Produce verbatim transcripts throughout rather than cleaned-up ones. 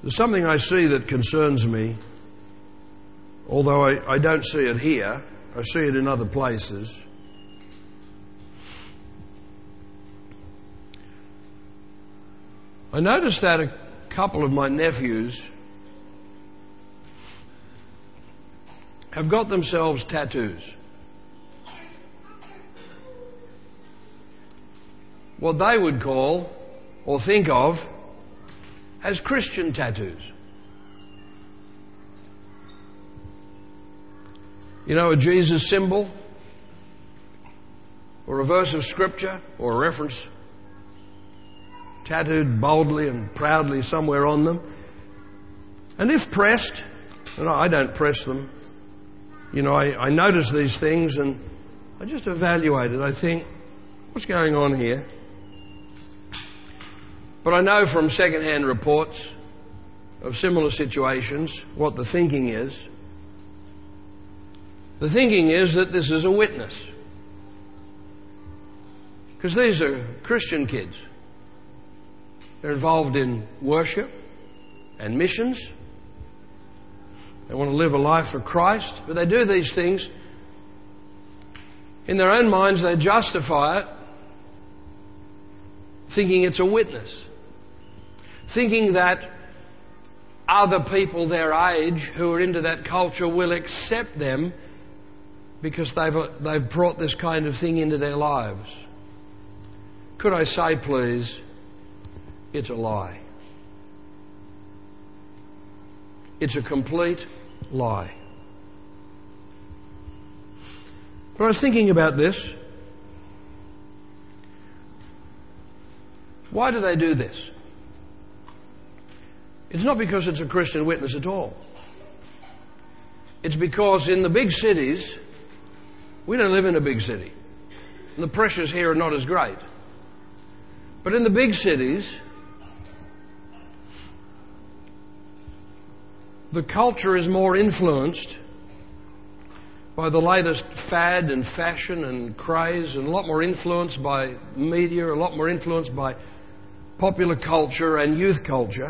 There's something I see that concerns me, although I, I don't see it here. I see it in other places. I noticed that a couple of my nephews have got themselves tattoos. What they would call or think of as Christian tattoos. You know, a Jesus symbol, or a verse of Scripture, or a reference tattooed boldly and proudly somewhere on them. And if pressed, and I don't press them, you know, I, I notice these things and I just evaluate it. I think, what's going on here? But I know from second-hand reports of similar situations what the thinking is. The thinking is that this is a witness. Because these are Christian kids. They're involved in worship and missions. They want to live a life for Christ, but they do these things. In their own minds, they justify it, thinking it's a witness. Thinking that other people their age who are into that culture will accept them because they've, they've brought this kind of thing into their lives. Could I say, please, it's a lie. It's a complete lie. But I was thinking about this. Why do they do this? It's not because it's a Christian witness at all. It's because in the big cities, we don't live in a big city, and the pressures here are not as great. But in the big cities, the culture is more influenced by the latest fad and fashion and craze, and a lot more influenced by media, a lot more influenced by popular culture and youth culture.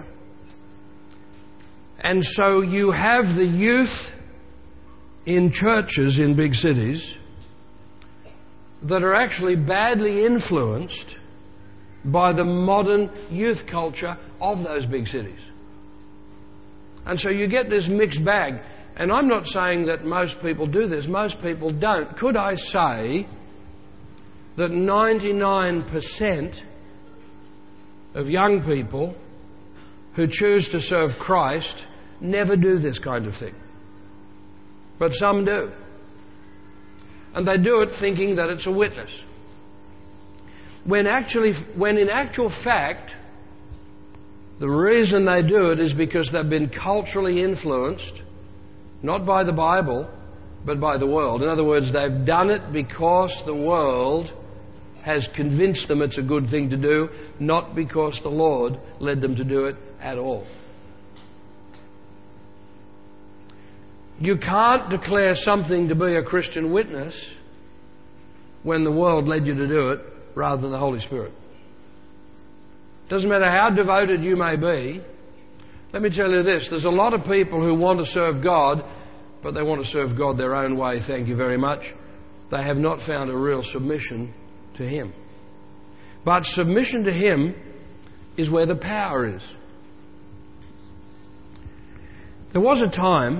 And so you have the youth in churches in big cities that are actually badly influenced by the modern youth culture of those big cities. And so you get this mixed bag. And I'm not saying that most people do this. Most people don't. Could I say that ninety-nine percent of young people who choose to serve Christ never do this kind of thing? But some do. And they do it thinking that it's a witness. When actually, when in actual fact, the reason they do it is because they've been culturally influenced, not by the Bible, but by the world. In other words, they've done it because the world has convinced them it's a good thing to do, not because the Lord led them to do it at all. You can't declare something to be a Christian witness when the world led you to do it rather than the Holy Spirit. Doesn't matter how devoted you may be. Let me tell you this, there's a lot of people who want to serve God, but they want to serve God their own way, thank you very much. They have not found a real submission to Him. But submission to Him is where the power is. There was a time,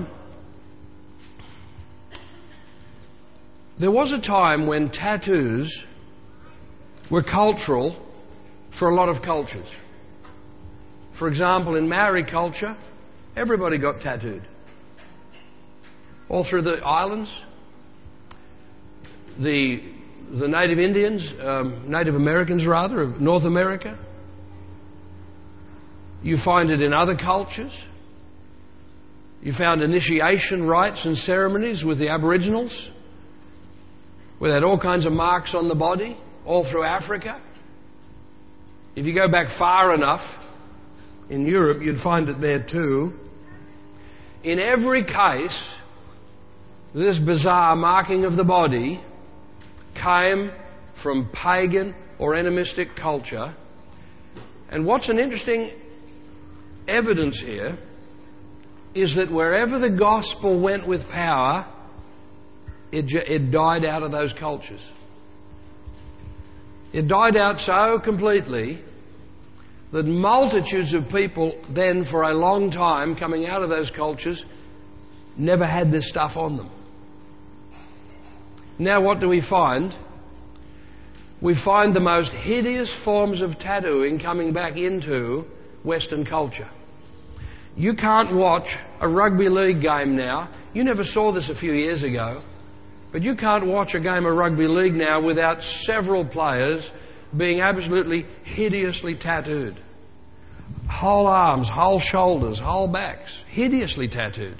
there was a time when tattoos were cultural for a lot of cultures. For example, in Maori culture, everybody got tattooed. All through the islands, the the Native Indians, um, Native Americans rather, of North America. You find it in other cultures. You found initiation rites and ceremonies with the Aboriginals, where they had all kinds of marks on the body, all through Africa. If you go back far enough, in Europe, you'd find it there too. In every case, this bizarre marking of the body came from pagan or animistic culture. And what's an interesting evidence here is that wherever the gospel went with power, it, it died out of those cultures. It died out so completely that multitudes of people then for a long time coming out of those cultures never had this stuff on them. Now what do we find? We find the most hideous forms of tattooing coming back into Western culture. You can't watch a rugby league game now. You never saw this a few years ago. But you can't watch a game of rugby league now without several players being absolutely hideously tattooed. Whole arms, whole shoulders, whole backs, hideously tattooed.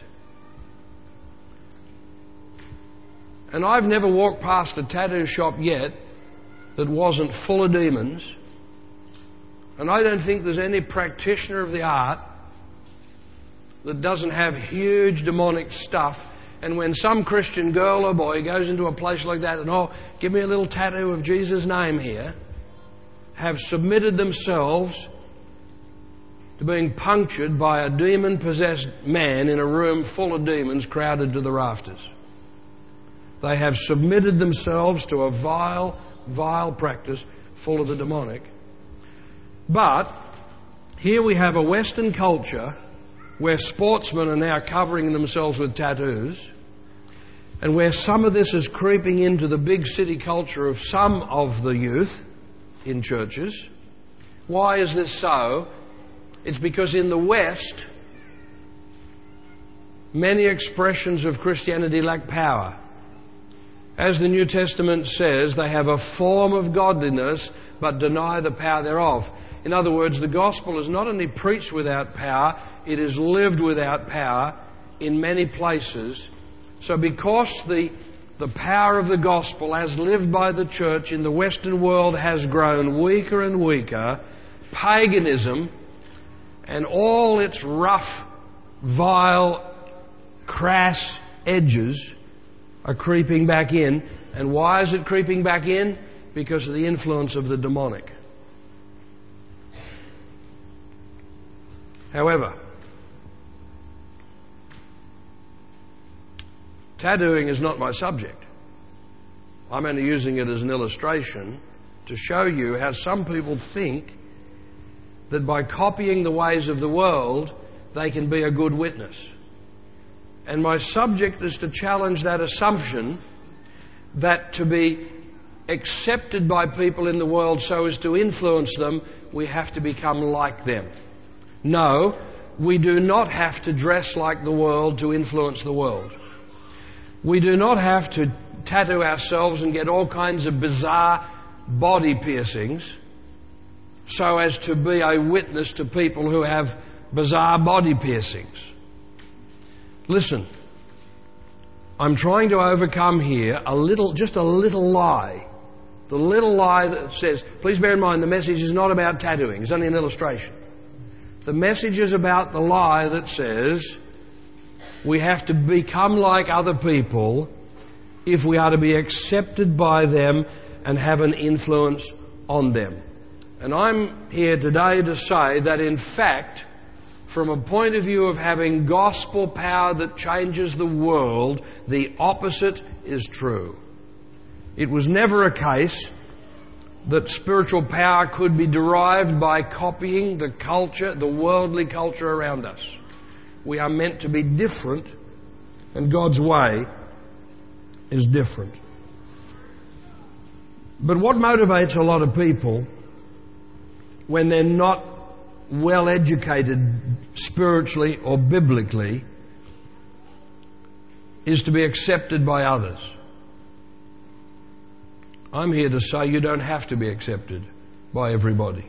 And I've never walked past a tattoo shop yet that wasn't full of demons. And I don't think there's any practitioner of the art that doesn't have huge demonic stuff. And when some Christian girl or boy goes into a place like that and, oh, give me a little tattoo of Jesus' name here, have submitted themselves to being punctured by a demon-possessed man in a room full of demons crowded to the rafters. They have submitted themselves to a vile, vile practice full of the demonic. But here we have a Western culture where sportsmen are now covering themselves with tattoos, and where some of this is creeping into the big city culture of some of the youth in churches. Why is this so? It's because in the West, many expressions of Christianity lack power. As the New Testament says, they have a form of godliness but deny the power thereof. In other words, the gospel is not only preached without power, it is lived without power in many places. So because the, the power of the gospel as lived by the church in the Western world has grown weaker and weaker, paganism and all its rough, vile, crass edges are creeping back in. And why is it creeping back in? Because of the influence of the demonic. However, tattooing is not my subject. I'm only using it as an illustration to show you how some people think that by copying the ways of the world, they can be a good witness. And my subject is to challenge that assumption that to be accepted by people in the world so as to influence them, we have to become like them. No, we do not have to dress like the world to influence the world. We do not have to tattoo ourselves and get all kinds of bizarre body piercings so as to be a witness to people who have bizarre body piercings. Listen, I'm trying to overcome here a little, just a little lie. The little lie that says, please bear in mind the message is not about tattooing, it's only an illustration. The message is about the lie that says we have to become like other people if we are to be accepted by them and have an influence on them. And I'm here today to say that in fact, from a point of view of having gospel power that changes the world, the opposite is true. It was never a case that spiritual power could be derived by copying the culture, the worldly culture around us. We are meant to be different, and God's way is different. But what motivates a lot of people when they're not well educated spiritually or biblically is to be accepted by others. I'm here to say you don't have to be accepted by everybody.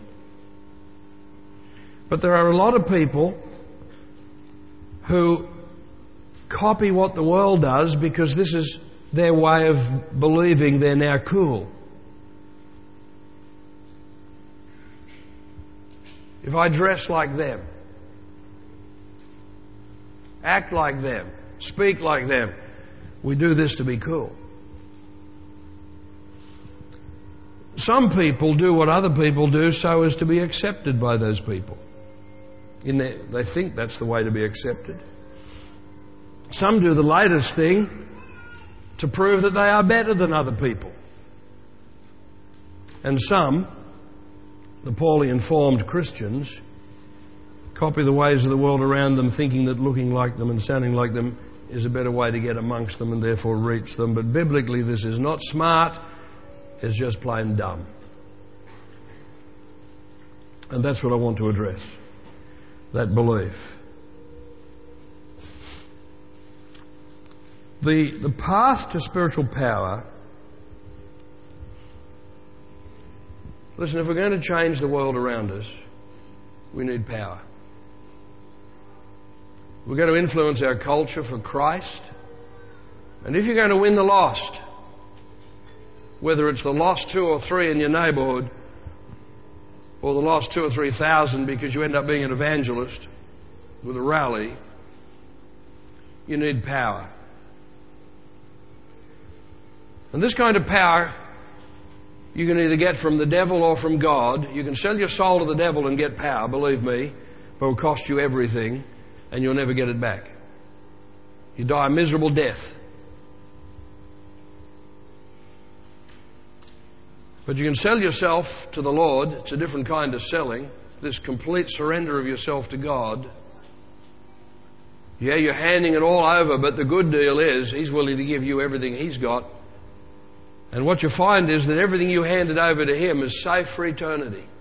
But there are a lot of people who copy what the world does because this is their way of believing they're now cool. If I dress like them, act like them, speak like them, we do this to be cool. Some people do what other people do so as to be accepted by those people. In their, they think that's the way to be accepted. Some do the latest thing to prove that they are better than other people. And some, the poorly informed Christians, copy the ways of the world around them, thinking that looking like them and sounding like them is a better way to get amongst them and therefore reach them. But biblically this is not smart, it's just plain dumb. And that's what I want to address, that belief. The, the path to spiritual power, listen, if we're going to change the world around us, we need power. We're going to influence our culture for Christ. And if you're going to win the lost, whether it's the lost two or three in your neighbourhood, or the lost two or three thousand because you end up being an evangelist with a rally, you need power. And this kind of power you can either get from the devil or from God. You can sell your soul to the devil and get power, believe me, but it will cost you everything and you'll never get it back. You die a miserable death. But you can sell yourself to the Lord. It's a different kind of selling. This complete surrender of yourself to God. Yeah, you're handing it all over, but the good deal is He's willing to give you everything He's got. And what you find is that everything you handed over to Him is safe for eternity.